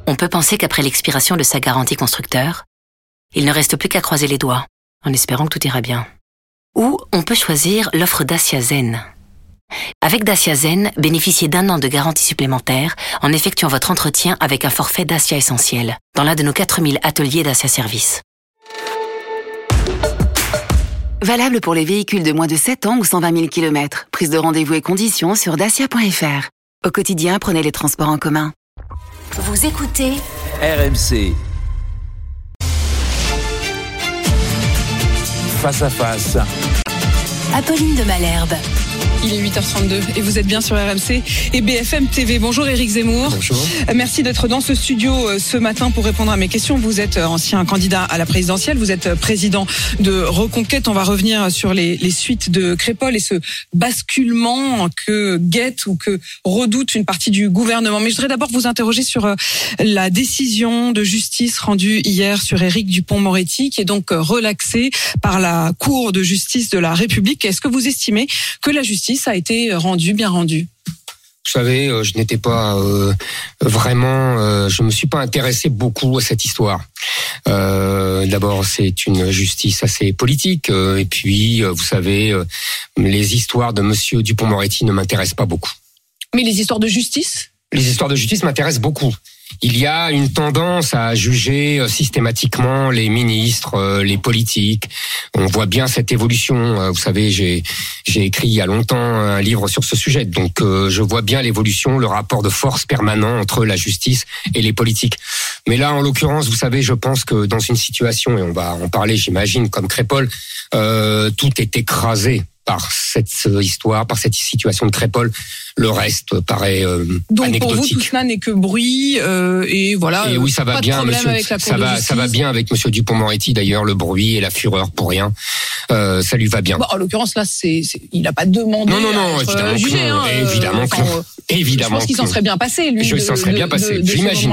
On peut penser qu'après l'expiration de sa garantie constructeur, il ne reste plus qu'à croiser les doigts, en espérant que tout ira bien. Ou on peut choisir l'offre Dacia Zen. Avec Dacia Zen, bénéficiez d'1 an de garantie supplémentaire en effectuant votre entretien avec un forfait Dacia Essentiel dans l'un de nos 4000 ateliers Dacia Service. Valable pour les véhicules de moins de 7 ans ou 120 000 km. Prise de rendez-vous et conditions sur dacia.fr. Au quotidien, prenez les transports en commun. Vous écoutez RMC. Face à face. Apolline de Malherbe. Il est 8h32 et vous êtes bien sur RMC et BFM TV. Bonjour Éric Zemmour. Bonjour. Merci d'être dans ce studio ce matin pour répondre à mes questions. Vous êtes ancien candidat à la présidentielle, vous êtes président de Reconquête. On va revenir sur les suites de Crépol et ce basculement que guette ou que redoute une partie du gouvernement. Mais je voudrais d'abord vous interroger sur la décision de justice rendue hier sur Éric Dupond-Moretti, qui est donc relaxée par la Cour de justice de la République. Est-ce que vous estimez que la justice a été bien rendue? Vous savez, je n'étais pas je me suis pas intéressé beaucoup à cette histoire. D'abord, c'est une justice assez politique, et puis, vous savez, les histoires de Monsieur Dupond-Moretti ne m'intéressent pas beaucoup. Mais les histoires de justice? Les histoires de justice m'intéressent beaucoup. Il y a une tendance à juger systématiquement les ministres, les politiques. On voit bien cette évolution. Vous savez, j'ai écrit il y a longtemps un livre sur ce sujet. Donc, je vois bien l'évolution, le rapport de force permanent entre la justice et les politiques. Mais là, en l'occurrence, vous savez, je pense que dans une situation, et on va en parler, j'imagine, comme Crépol, tout est écrasé par cette histoire, par cette situation de Crépol. Le reste paraît donc anecdotique. Pour vous, tout cela n'est que bruit et voilà. Et oui, ça va pas bien, de monsieur. avec la Ça va bien avec Monsieur Dupond-Moretti. D'ailleurs, le bruit et la fureur pour rien, ça lui va bien. Bon, en l'occurrence, là, il n'a pas demandé. Non, évidemment jugé, évidemment que non. Évidemment. Je pense qu'il s'en serait bien passé, lui. Il s'en serait bien passé. J'imagine.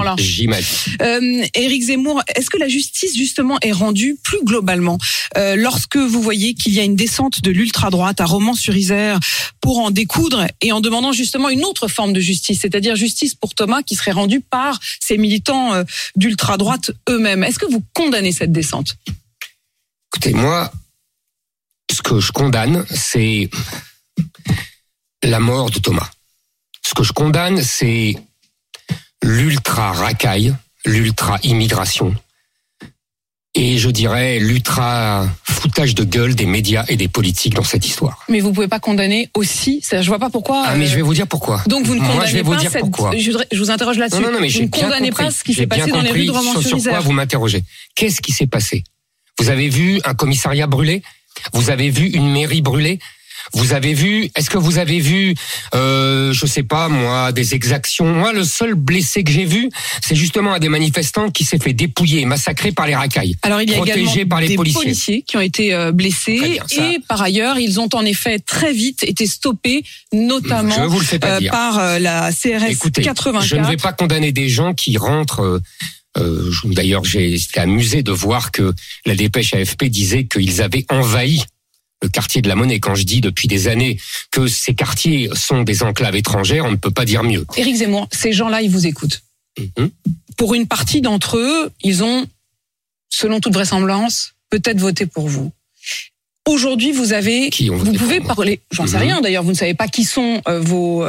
Éric Zemmour, est-ce que la justice justement est rendue plus globalement lorsque vous voyez qu'il y a une descente de l'ultra-droite à Romans-sur-Isère pour en découdre et en demandant justement une autre forme de justice, c'est-à-dire justice pour Thomas qui serait rendue par ces militants d'ultra-droite eux-mêmes. Est-ce que vous condamnez cette descente? Écoutez, moi, ce que je condamne, c'est la mort de Thomas. Ce que je condamne, c'est l'ultra-racaille, l'ultra-immigration, et je dirais l'ultra-foutage de gueule des médias et des politiques dans cette histoire. Mais vous pouvez pas condamner aussi, je vois pas pourquoi... mais je vais vous dire pourquoi. Donc vous ne condamnez je vais vous dire pourquoi. Je vous interroge là-dessus. Non, mais vous ne condamnez pas ce qui s'est passé dans les rues de Romans-sur-Isère. Sur quoi vous m'interrogez? Qu'est-ce qui s'est passé? Vous avez vu un commissariat brûlé? Vous avez vu une mairie brûlée? Est-ce que vous avez vu, je sais pas moi, des exactions? Moi, le seul blessé que j'ai vu, c'est justement un des manifestants qui s'est fait dépouiller, massacré par les racailles. Alors il y a également par les des policiers qui ont été blessés et par ailleurs, ils ont en effet très vite été stoppés, notamment par la CRS. Écoutez, 84. Je ne vais pas condamner des gens qui rentrent. D'ailleurs, j'étais amusé de voir que la dépêche AFP disait qu'ils avaient envahi le quartier de la Monnaie. Quand je dis depuis des années que ces quartiers sont des enclaves étrangères, on ne peut pas dire mieux. Éric Zemmour, ces gens-là, ils vous écoutent. Pour une partie d'entre eux, ils ont, selon toute vraisemblance, peut-être voté pour vous. Aujourd'hui, vous pouvez parler, j'en sais rien d'ailleurs, vous ne savez pas qui sont vos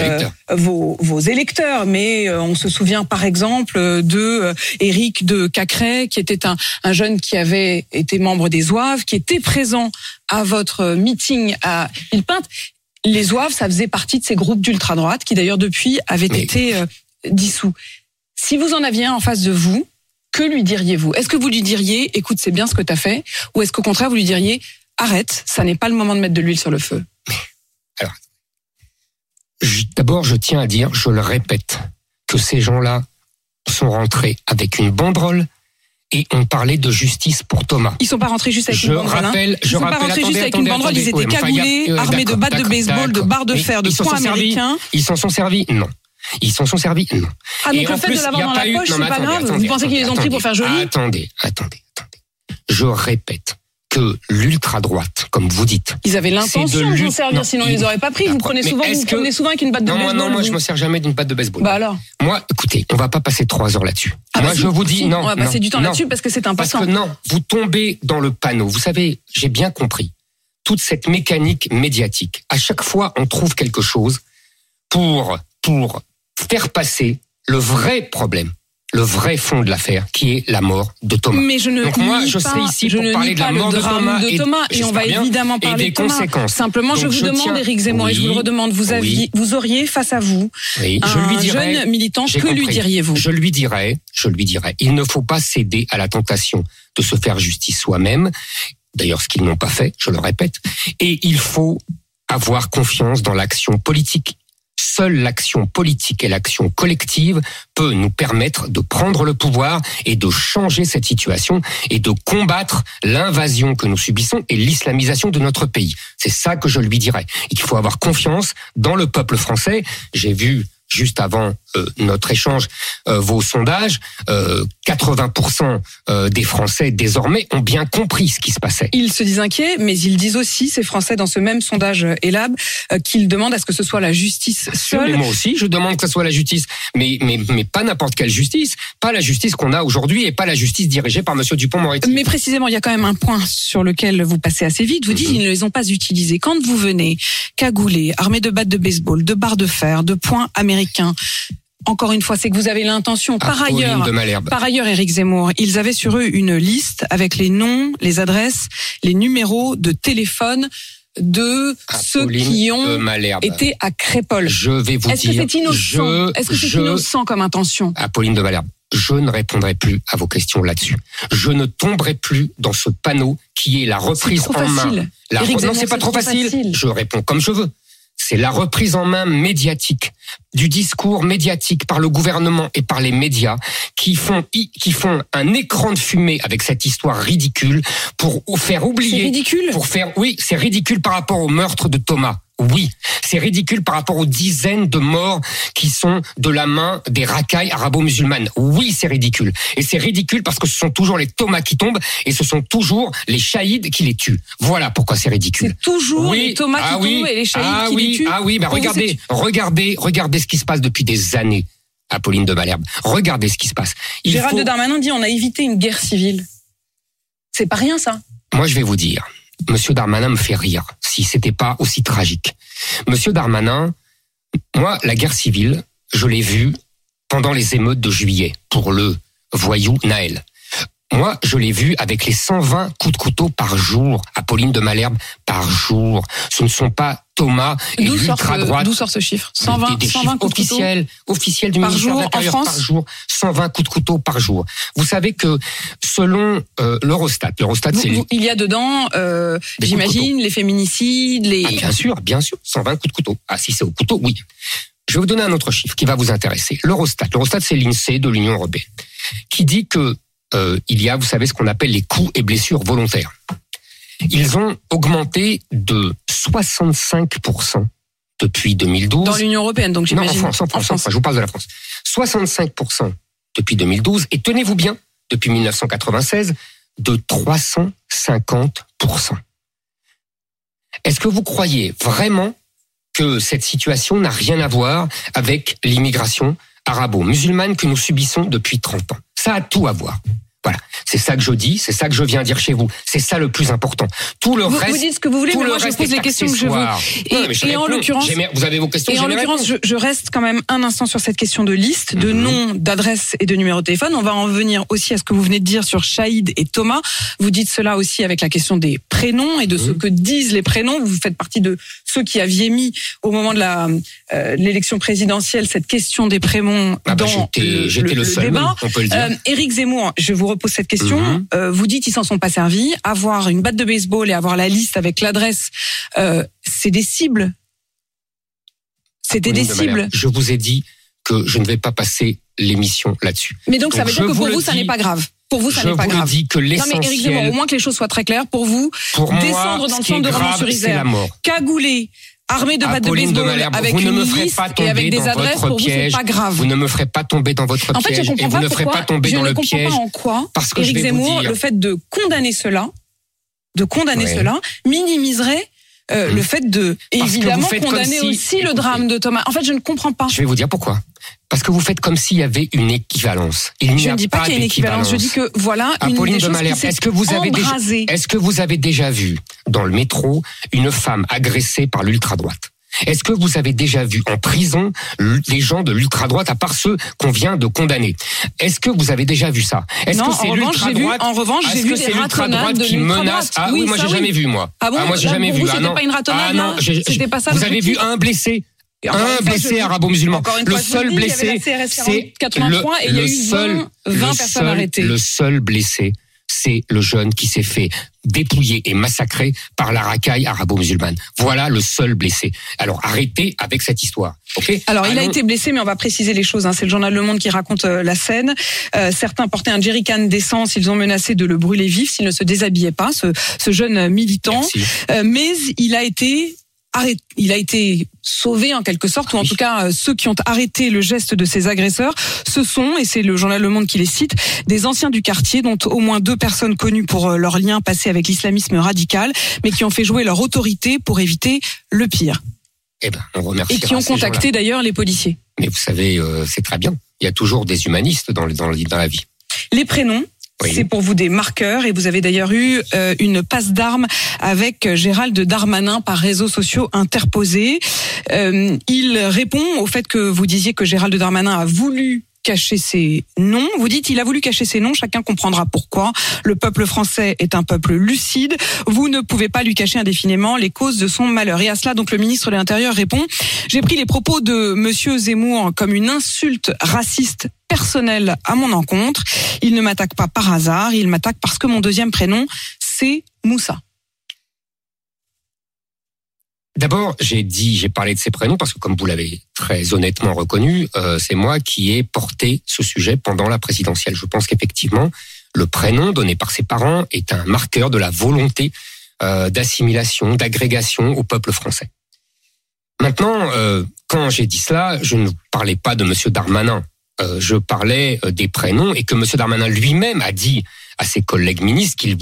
électeurs, mais on se souvient par exemple de Éric de Cacré, qui était un jeune qui avait été membre des Zouaves, qui était présent à votre meeting à Villepinte. Les Zouaves, ça faisait partie de ces groupes d'ultra-droite qui d'ailleurs depuis avaient été dissous. Si vous en aviez un en face de vous, que lui diriez-vous? Est-ce que vous lui diriez, écoute, c'est bien ce que tu as fait, ou est-ce qu'au contraire vous lui diriez, arrête, ça n'est pas le moment de mettre de l'huile sur le feu? Alors, d'abord, je tiens à dire, je le répète, que ces gens-là sont rentrés avec une banderole et ont parlé de justice pour Thomas. Ils sont pas rentrés juste avec une banderole. Ils sont pas rentrés juste avec une banderole, ils étaient cagoulés, armés de battes de baseball, de barres de fer, de poings américains. Ils s'en sont servis? Non. Ils s'en sont servis? Non. Ah, donc le fait de l'avoir dans la poche, c'est pas grave? Vous pensez qu'ils les ont pris pour faire joli? Attendez. Je répète que l'ultra-droite, comme vous dites... Ils avaient l'intention de s'en servir, sinon ils les auraient pas pris. Vous prenez souvent avec une batte de baseball. Non, moi je me sers jamais d'une batte de baseball. Bah alors. Moi, écoutez, on va pas passer 3 heures là-dessus. Je vous dis non. On va passer du temps là-dessus parce que c'est important. Parce que non, vous tombez dans le panneau. Vous savez, j'ai bien compris toute cette mécanique médiatique. À chaque fois, on trouve quelque chose pour faire passer le vrai problème, le vrai fond de l'affaire, qui est la mort de Thomas. Mais je ne serai ici pour parler de la mort de Thomas et on va évidemment parler de Thomas. Conséquences. Simplement, je vous demande, Éric Zemmour, et je vous le redemande, vous auriez face à vous un jeune militant, que lui diriez-vous ? Je lui dirais, il ne faut pas céder à la tentation de se faire justice soi-même. D'ailleurs, ce qu'ils n'ont pas fait, je le répète. Et il faut avoir confiance dans l'action politique. Seule l'action politique et l'action collective peut nous permettre de prendre le pouvoir et de changer cette situation et de combattre l'invasion que nous subissons et l'islamisation de notre pays. C'est ça que je lui dirais. Il faut avoir confiance dans le peuple français. J'ai vu juste avant notre échange, vos sondages, 80% des Français désormais ont bien compris ce qui se passait. Ils se disent inquiets, mais ils disent aussi, ces Français, dans ce même sondage Elab, qu'ils demandent à ce que ce soit la justice seule. Mais moi aussi, je demande que ce soit la justice, mais pas n'importe quelle justice, pas la justice qu'on a aujourd'hui et pas la justice dirigée par Monsieur Dupond-Moretti. Mais précisément, il y a quand même un point sur lequel vous passez assez vite. Vous dites qu'ils ne les ont pas utilisés. Quand vous venez cagoulé, armé de battes de baseball, de barres de fer, de poings américains, encore une fois, c'est que vous avez l'intention. Par ailleurs, Éric Zemmour, ils avaient sur eux une liste avec les noms, les adresses, les numéros de téléphone de ceux qui ont été à Crépol. Je vais vous dire. Est-ce que c'est innocent ? Est-ce que c'est innocent comme intention ? Apolline de Malherbe, je ne répondrai plus à vos questions là-dessus. Je ne tomberai plus dans ce panneau qui est la reprise en main. Non, c'est pas trop facile. Je réponds comme je veux. C'est la reprise en main médiatique du discours médiatique par le gouvernement et par les médias qui font un écran de fumée avec cette histoire ridicule pour faire oublier. C'est ridicule. Oui, c'est ridicule par rapport au meurtre de Thomas. Oui, c'est ridicule par rapport aux dizaines de morts qui sont de la main des racailles arabo-musulmanes. Oui, c'est ridicule. Et c'est ridicule parce que ce sont toujours les Thomas qui tombent et ce sont toujours les shahids qui les tuent. Voilà pourquoi c'est ridicule. C'est toujours les Thomas qui tombent et les shahids qui les tuent. Regardez ce qui se passe depuis des années, Apolline de Malherbe. Regardez ce qui se passe. Gérald Darmanin dit on a évité une guerre civile. C'est pas rien, ça. Moi, je vais vous dire. Monsieur Darmanin me fait rire, si c'était pas aussi tragique. Monsieur Darmanin, moi, la guerre civile, je l'ai vue pendant les émeutes de juillet pour le voyou Naël. Moi, je l'ai vu avec les 120 coups de couteau par jour, Apolline de Malherbe, par jour. Ce ne sont pas Thomas et l'ultra-droite. D'où sort ce chiffre ? 120 coups de couteau officiel du ministère de l'Intérieur par jour, 120 coups de couteau par jour. Vous savez que selon l'Eurostat, c'est il y a dedans, j'imagine, les féminicides, les... bien sûr, 120 coups de couteau. Ah, si c'est au couteau, oui. Je vais vous donner un autre chiffre qui va vous intéresser. L'Eurostat, c'est l'INSEE de l'Union européenne, qui dit que il y a, vous savez, ce qu'on appelle les coups et blessures volontaires. Ils ont augmenté de 65% depuis 2012. Dans l'Union européenne, donc j'imagine. Non, en France. Je vous parle de la France. 65% depuis 2012, et tenez-vous bien, depuis 1996, de 350%. Est-ce que vous croyez vraiment que cette situation n'a rien à voir avec l'immigration arabo-musulmane que nous subissons depuis 30 ans? Ça a tout à voir. Voilà, c'est ça que je dis, c'est ça que je viens dire chez vous. C'est ça le plus important. Tout le reste, vous dites ce que vous voulez, mais moi je pose les questions que je veux. Et en l'occurrence, vous avez vos questions. Et en l'occurrence, je reste quand même un instant sur cette question de liste, de nom, d'adresse et de numéro de téléphone. On va en venir aussi à ce que vous venez de dire sur Shahid et Thomas. Vous dites cela aussi avec la question des prénoms et de ce que disent les prénoms. Vous faites partie de ceux qui aviez mis au moment de l'élection présidentielle cette question des prénoms dans le seul débat. On peut le dire. Éric Zemmour, je vous repose cette question. Vous dites ils s'en sont pas servis. Avoir une batte de baseball et avoir la liste avec l'adresse, c'est des cibles. C'était des cibles. Je vous ai dit que je ne vais pas passer l'émission là-dessus. Mais donc ça veut dire que pour vous, ça n'est pas grave. Pour vous, ça n'est pas grave. Je vous dis que l'essentiel... Non mais Éric Zemmour, au moins que les choses soient très claires, pour vous, descendre dans le centre de Romans-sur-Isère, cagoulé, armé de battes de baseball, avec une liste et avec des adresses, pour vous, c'est pas grave. Vous ne me ferez pas tomber dans votre piège. En fait, je comprends pas pourquoi, je ne comprends pas en quoi, Éric Zemmour, le fait de condamner cela, de condamner cela minimiserait le fait de, évidemment, condamner aussi le drame de Thomas. En fait, je ne comprends pas. Je vais vous dire pourquoi. Parce que vous faites comme s'il y avait une équivalence. Je ne dis pas qu'il y a une équivalence. Je dis que voilà une Apolline des de choses Malherbe, qui s'est embrasée. est-ce que vous avez déjà vu dans le métro une femme agressée par l'ultra-droite ? Est-ce que vous avez déjà vu en prison les gens de l'ultra-droite, à part ceux qu'on vient de condamner ? Est-ce que vous avez déjà vu ça ? Non, en revanche, j'ai vu des ratonnades de l'ultra-droite. Ah oui, moi j'ai jamais vu, moi. Ah bon ? Moi j'ai jamais vu. C'était pas une ratonnade, non ? C'était pas ça. Vous avez vu un blessé ? Un blessé arabo-musulman. Le seul blessé, c'est 83 et il y a eu 20 personnes arrêtées. Le seul blessé, c'est le jeune qui s'est fait dépouiller et massacrer par la racaille arabo-musulmane. Voilà le seul blessé. Alors arrêtez avec cette histoire. Okay ? Alors il a été blessé, mais on va préciser les choses. C'est le journal Le Monde qui raconte la scène. Certains portaient un jerrycan d'essence. Ils ont menacé de le brûler vif s'il ne se déshabillait pas, ce jeune militant. Mais il a été sauvé en quelque sorte, ou en tout cas ceux qui ont arrêté le geste de ces agresseurs, ce sont, et c'est le journal Le Monde qui les cite, des anciens du quartier, dont au moins 2 personnes connues pour leur lien passé avec l'islamisme radical, mais qui ont fait jouer leur autorité pour éviter le pire. On remercie. Et qui ont contacté d'ailleurs les policiers. Mais vous savez, c'est très bien. Il y a toujours des humanistes dans la vie. Les prénoms. Oui. C'est pour vous des marqueurs et vous avez d'ailleurs eu une passe d'armes avec Gérald Darmanin par réseaux sociaux interposés. Il répond au fait que vous disiez que Gérald Darmanin a voulu cacher ses noms. Vous dites il a voulu cacher ses noms, chacun comprendra pourquoi. Le peuple français est un peuple lucide. Vous ne pouvez pas lui cacher indéfiniment les causes de son malheur. Et à cela, donc, le ministre de l'Intérieur répond « J'ai pris les propos de monsieur Zemmour comme une insulte raciste personnelle à mon encontre. Il ne m'attaque pas par hasard, il m'attaque parce que mon deuxième prénom, c'est Moussa. » D'abord, j'ai parlé de ces prénoms parce que, comme vous l'avez très honnêtement reconnu, c'est moi qui ai porté ce sujet pendant la présidentielle. Je pense qu'effectivement, le prénom donné par ses parents est un marqueur de la volonté d'assimilation, d'agrégation au peuple français. Maintenant, quand j'ai dit cela, je ne parlais pas de monsieur Darmanin. Je parlais des prénoms et que monsieur Darmanin lui-même a dit à ses collègues ministres qu'il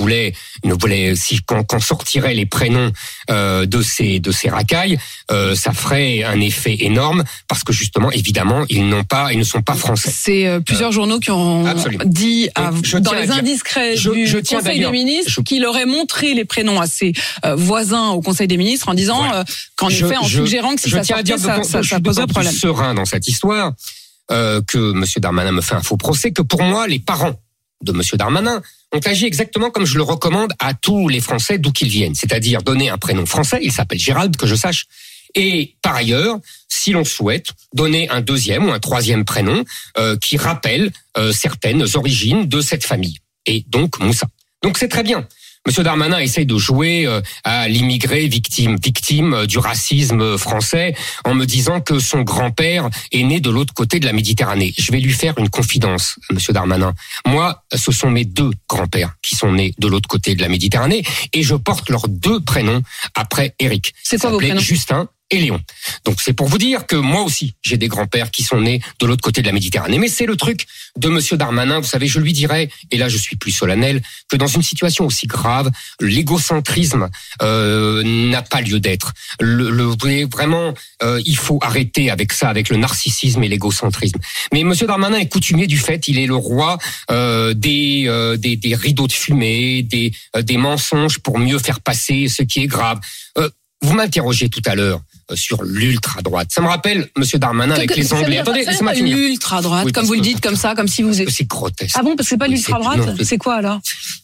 quand sortiraient les prénoms de ces racailles, ça ferait un effet énorme parce que justement, évidemment, ils ne sont pas français. C'est plusieurs journaux qui ont dit dans les indiscrets du Conseil des ministres qu'il aurait montré les prénoms à ses voisins au Conseil des ministres en disant qu'en effet, en suggérant que si ça sortait, ça pose un problème. Je suis serein dans cette histoire que monsieur Darmanin me fait un faux procès, que pour moi, les parents de monsieur Darmanin ont agi exactement comme je le recommande à tous les Français d'où qu'ils viennent, c'est-à-dire donner un prénom français, il s'appelle Gérald, que je sache, et par ailleurs, si l'on souhaite, donner un deuxième ou un troisième prénom qui rappelle certaines origines de cette famille, et donc Moussa. Donc c'est très bien. Monsieur Darmanin essaye de jouer à l'immigré victime du racisme français en me disant que son grand-père est né de l'autre côté de la Méditerranée. Je vais lui faire une confidence, monsieur Darmanin. Moi, ce sont mes 2 grands-pères qui sont nés de l'autre côté de la Méditerranée et je porte leurs 2 prénoms après Eric. C'est quoi vos prénoms ? Justin et Léon. Donc c'est pour vous dire que moi aussi, j'ai des grands-pères qui sont nés de l'autre côté de la Méditerranée. Mais c'est le truc de monsieur Darmanin. Vous savez, je lui dirais, et là je suis plus solennel, que dans une situation aussi grave, l'égocentrisme n'a pas lieu d'être. Vraiment, il faut arrêter avec ça, avec le narcissisme et l'égocentrisme. Mais monsieur Darmanin est coutumier du fait, il est le roi des rideaux de fumée, des mensonges pour mieux faire passer ce qui est grave. Vous m'interrogez tout à l'heure sur l'ultra-droite. Ça me rappelle monsieur Darmanin avec les Anglais. Attendez, laissez-moi finir. L'ultra-droite, oui, comme vous le dites, comme ça, comme si vous... C'est grotesque. Ah bon, parce que c'est pas l'ultra-droite ? C'est quoi alors ?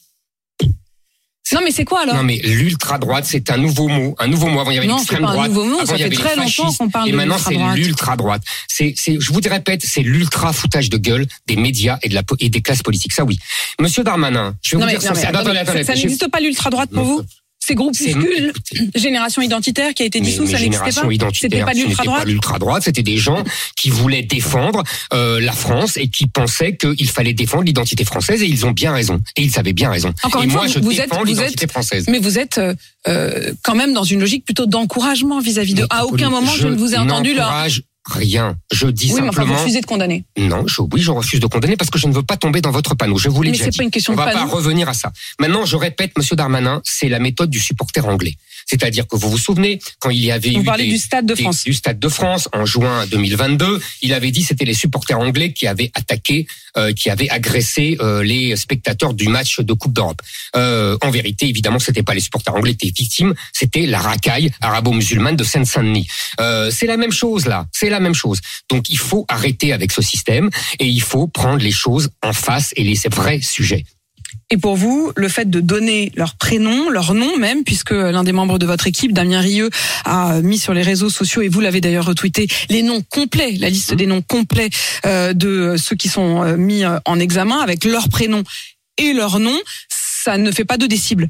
Non, mais c'est quoi alors ? Non, mais l'ultra-droite, c'est un nouveau mot. Avant, il y avait l'extrême droite. Non, c'est pas un nouveau mot, avant, ça fait très longtemps qu'on parle de l'ultra-droite. Et maintenant, c'est l'ultra-droite. Je vous répète, c'est l'ultra-foutage de gueule des médias et des classes politiques. Ça, oui. Monsieur Darmanin, je vais vous dire ça. Ça n'existe pas l'ultra-droite pour vous ? Ces groupuscules, Génération Identitaire qui a été dissous, ça n'existait pas. C'était pas l'ultra-droite, c'était des gens qui voulaient défendre la France et qui pensaient qu'il fallait défendre l'identité française et ils ont bien raison. Et ils avaient bien raison. Encore une fois, je défends l'identité française. Mais vous êtes quand même dans une logique plutôt d'encouragement vis-à-vis de... À aucun moment je ne vous ai entendu là. rien. Je dis oui, simplement. Mais vous refusez de condamner. Non, je refuse de condamner parce que je ne veux pas tomber dans votre panneau. Je vous l'ai déjà dit. Pas une question on de va panneau. pas revenir à ça. Maintenant, je répète, Monsieur Darmanin, c'est la méthode du supporter anglais. C'est-à-dire que vous vous souvenez, quand il y avait vous parlez du Stade de France. Du Stade de France, en juin 2022, il avait dit que c'était les supporters anglais qui avaient attaqué, qui avaient agressé les spectateurs du match de Coupe d'Europe. En vérité, évidemment, c'était pas les supporters anglais qui étaient victimes, c'était la racaille arabo-musulmane de Seine-Saint-Denis. C'est la même chose là, c'est la même chose. Donc il faut arrêter avec ce système et il faut prendre les choses en face et les vrais sujets. Et pour vous, le fait de donner leur prénom, leur nom même, puisque l'un des membres de votre équipe, Damien Rieu, a mis sur les réseaux sociaux, et vous l'avez d'ailleurs retweeté, les noms complets, la liste des noms complets de ceux qui sont mis en examen, avec leur prénom et leur nom, ça ne fait pas de décible.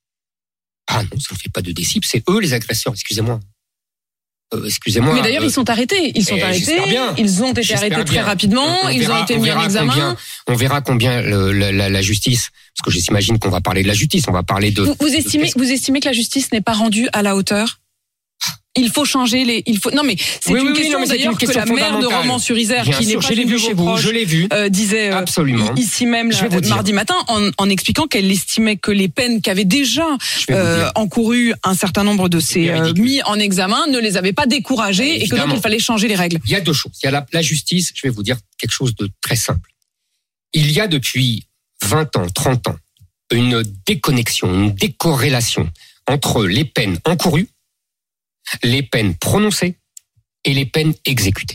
Ah non, ça ne fait pas de décible, c'est eux les agresseurs, excusez-moi. Excusez-moi. Mais d'ailleurs, ils sont arrêtés. Ils ont été arrêtés très rapidement. Ils ont été mis en examen. On verra combien la justice, parce que j'imagine qu'on va parler de la justice, on va parler de. Vous estimez que la justice n'est pas rendue à la hauteur? Il faut changer les. Non mais c'est une question d'ailleurs que la maire de Romans-sur-Isère, qui n'est pas je l'ai vu chez vous, je l'ai vu, disait absolument ici même mardi matin en expliquant qu'elle estimait que les peines qu'avaient déjà encourues un certain nombre de ces mis en examen ne les avaient pas découragés et que donc il fallait changer les règles. Il y a deux choses. Il y a la justice. Je vais vous dire quelque chose de très simple. Il y a depuis 20 ans, 30 ans, une déconnexion, une décorrélation entre les peines encourues, les peines prononcées et les peines exécutées.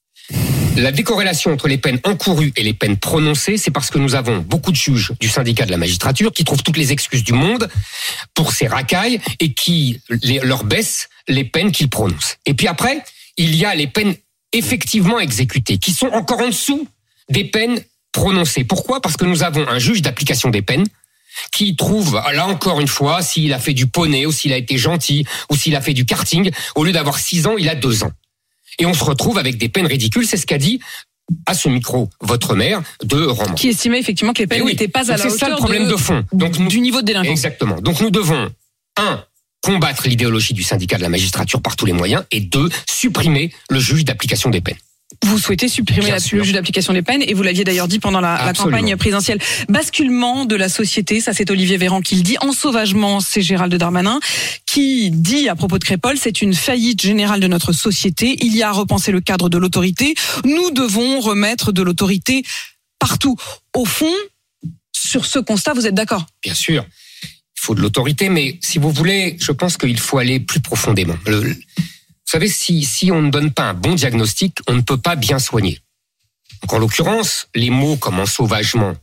La décorrélation entre les peines encourues et les peines prononcées, c'est parce que nous avons beaucoup de juges du syndicat de la magistrature qui trouvent toutes les excuses du monde pour ces racailles et qui leur baissent les peines qu'ils prononcent. Et puis après, il y a les peines effectivement exécutées qui sont encore en dessous des peines prononcées. Pourquoi ? Parce que nous avons un juge d'application des peines qui trouve, là encore une fois, s'il a fait du poney, ou s'il a été gentil, ou s'il a fait du karting, au lieu d'avoir 6 ans, il a 2 ans. Et on se retrouve avec des peines ridicules, c'est ce qu'a dit à ce micro votre maire de Romans. Qui estimait effectivement que les peines n'étaient pas à la hauteur c'est ça le problème de fond. Donc du niveau de délinquance. Exactement. Donc nous devons, 1, combattre l'idéologie du syndicat de la magistrature par tous les moyens, et 2, supprimer le juge d'application des peines. Vous souhaitez supprimer le juge d'application des peines, et vous l'aviez d'ailleurs dit pendant la campagne présidentielle. Basculement de la société, ça c'est Olivier Véran qui le dit. Ensauvagement, c'est Gérald Darmanin qui dit à propos de Crépol, c'est une faillite générale de notre société. Il y a à repenser le cadre de l'autorité. Nous devons remettre de l'autorité partout. Au fond, sur ce constat, vous êtes d'accord ? Bien sûr, il faut de l'autorité, mais si vous voulez, je pense qu'il faut aller plus profondément. Vous savez, si on ne donne pas un bon diagnostic, on ne peut pas bien soigner. Donc, en l'occurrence, les mots comme ensauvagement,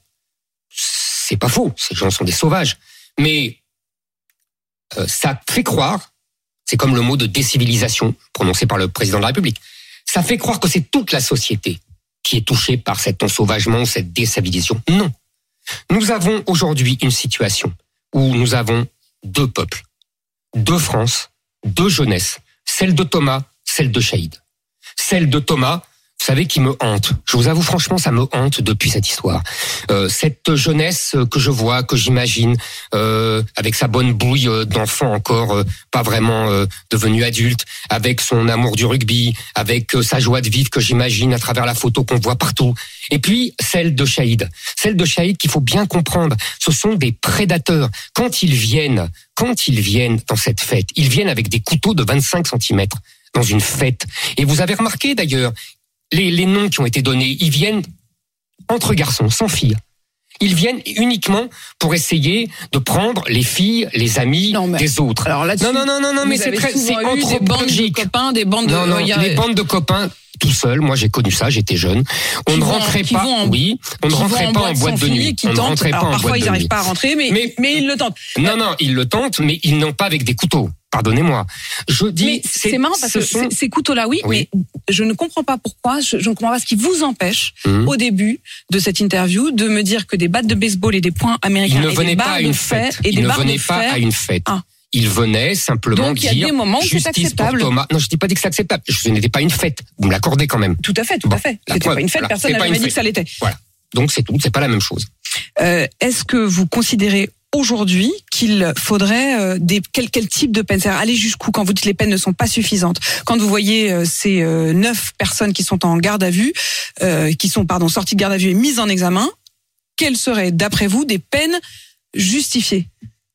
c'est pas faux, ces gens sont des sauvages. Mais ça fait croire, c'est comme le mot de décivilisation prononcé par le président de la République, ça fait croire que c'est toute la société qui est touchée par cet ensauvagement, cette décivilisation. Non. Nous avons aujourd'hui une situation où nous avons 2 peuples, 2 France, 2 jeunesses. Celle de Thomas, celle de Chaïd. Celle de Thomas, vous savez, qui me hante. Je vous avoue franchement, ça me hante depuis cette histoire. Cette jeunesse que je vois, que j'imagine, avec sa bonne bouille d'enfant encore, pas vraiment devenu adulte, avec son amour du rugby, avec sa joie de vivre que j'imagine à travers la photo qu'on voit partout. Et puis celle de Chaïd. Celle de Chaïd qu'il faut bien comprendre, ce sont des prédateurs. Quand ils viennent dans cette fête, ils viennent avec des couteaux de 25 cm dans une fête. Et vous avez remarqué d'ailleurs, les noms qui ont été donnés, ils viennent entre garçons, sans filles. Ils viennent uniquement pour essayer de prendre les filles, les amis des autres. Alors là, non, mais c'est anthropologique. Des bandes de copains, les bandes de copains tout seul. Moi, j'ai connu ça, j'étais jeune. On ne rentrait pas en boîte de nuit. Parfois, ils n'arrivent pas à rentrer, mais ils le tentent. Non, ils le tentent, mais ils n'ont pas avec des couteaux. Pardonnez-moi. Je dis. Mais c'est marrant parce que ces couteaux-là, oui, mais je ne comprends pas pourquoi. Je ne comprends pas ce qui vous empêche, au début de cette interview, de me dire que des battes de baseball et des poings américains et des barres de fer et des barres de fer. Ils ne venaient pas à une fête. Il venait simplement donc, dire il y a des moments où c'est acceptable. Thomas. Non, je dis pas que c'est acceptable. Ce n'était pas une fête. Vous me l'accordez quand même. Tout à fait. C'était pas une fête. Personne n'a jamais dit que ça l'était. Voilà. Donc c'est tout. C'est pas la même chose. Est-ce que vous considérez aujourd'hui qu'il faudrait quel type de peine? C'est-à-dire aller jusqu'où quand vous dites que les peines ne sont pas suffisantes? Quand vous voyez ces 9 personnes qui sont en garde à vue, sorties de garde à vue et mises en examen, quelles seraient, d'après vous, des peines justifiées?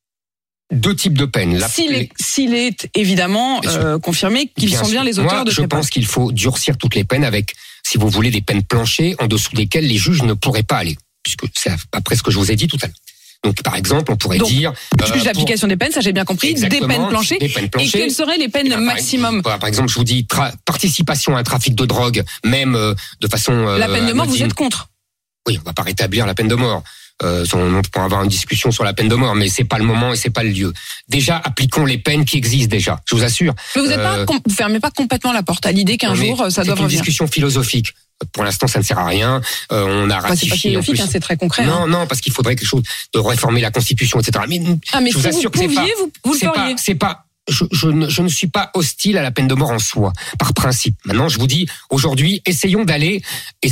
2 types de peines. S'il est évidemment confirmé qu'ils sont bien les auteurs de Crépol. Je pense qu'il faut durcir toutes les peines avec, si vous voulez, des peines planchers en dessous desquelles les juges ne pourraient pas aller, puisque c'est après ce que je vous ai dit tout à l'heure. Donc, par exemple, on pourrait dire... Plus l'application des peines, ça j'ai bien compris, des peines planchées. Et quelles seraient les peines maximum? Par exemple, je vous dis, participation à un trafic de drogue, même de façon... La peine de mort, vous êtes contre? Oui, on va pas rétablir la peine de mort. On pourra avoir une discussion sur la peine de mort, mais c'est pas le moment et c'est pas le lieu. Déjà, appliquons les peines qui existent déjà, je vous assure. Mais vous fermez pas complètement la porte à l'idée qu'un jour ça doit revenir. C'est une discussion philosophique. Pour l'instant, ça ne sert à rien. On a ratifié. C'est pas philosophique, c'est très concret. Non, parce qu'il faudrait quelque chose de réformer la Constitution, etc. Mais je vous assure que vous le feriez. C'est pas. Je ne suis pas hostile à la peine de mort en soi, par principe. Maintenant, je vous dis, aujourd'hui, essayons d'aller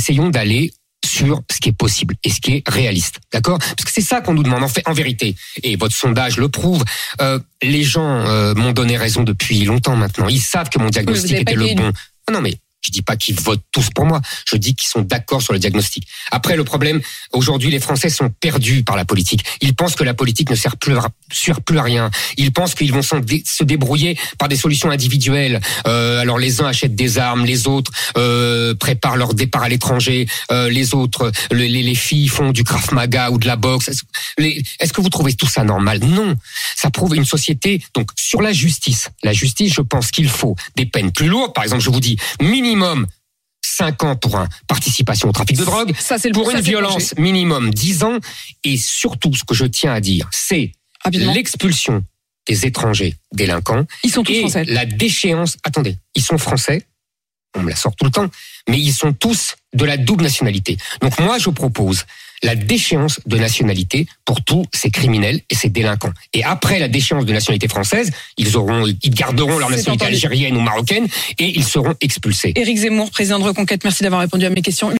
sur ce qui est possible et ce qui est réaliste, d'accord? Parce que c'est ça qu'on nous demande en vérité. Et votre sondage le prouve. Les gens m'ont donné raison depuis longtemps maintenant. Ils savent que mon diagnostic était le bon. Non, mais je dis pas qu'ils votent tous pour moi. Je dis qu'ils sont d'accord sur le diagnostic. Après, le problème, aujourd'hui, les Français sont perdus par la politique. Ils pensent que la politique ne sert plus à rien. Ils pensent qu'ils vont se débrouiller par des solutions individuelles. Alors, les uns achètent des armes, les autres préparent leur départ à l'étranger, les autres, les filles font du Krav Maga ou de la boxe. Est-ce que vous trouvez tout ça normal? Non. Ça prouve une société. Donc, sur la justice, je pense qu'il faut des peines plus lourdes. Par exemple, je vous dis, minimum 5 ans pour une participation au trafic de drogue, pour une violence minimum 10 ans, et surtout ce que je tiens à dire, c'est l'expulsion des étrangers délinquants. Ils sont tous français. La déchéance, attendez, ils sont français, on me la sort tout le temps, mais ils sont tous de la double nationalité. Donc moi je propose la déchéance de nationalité pour tous ces criminels et ces délinquants. Et après la déchéance de nationalité française, ils garderont leur nationalité algérienne ou marocaine et ils seront expulsés. Éric Zemmour, président de Reconquête, merci d'avoir répondu à mes questions.